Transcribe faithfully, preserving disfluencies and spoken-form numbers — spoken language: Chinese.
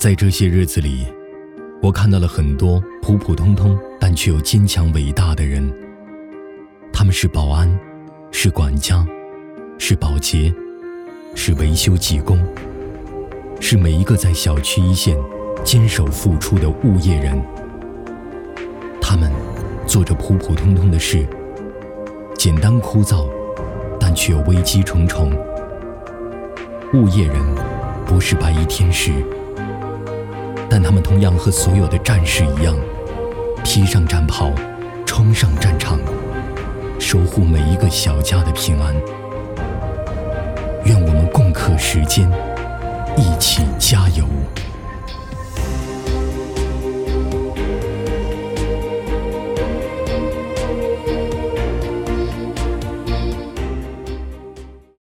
在这些日子里，我看到了很多普普通通但却又坚强伟大的人。他们是保安，是管家，是保洁，是维修技工，是每一个在小区一线坚守付出的物业人。他们做着普普通通的事，简单枯燥，但却又危机重重。物业人不是白衣天使，但他们同样和所有的战士一样，披上战袍，冲上战场，守护每一个小家的平安。愿我们共克时艰，一起加油。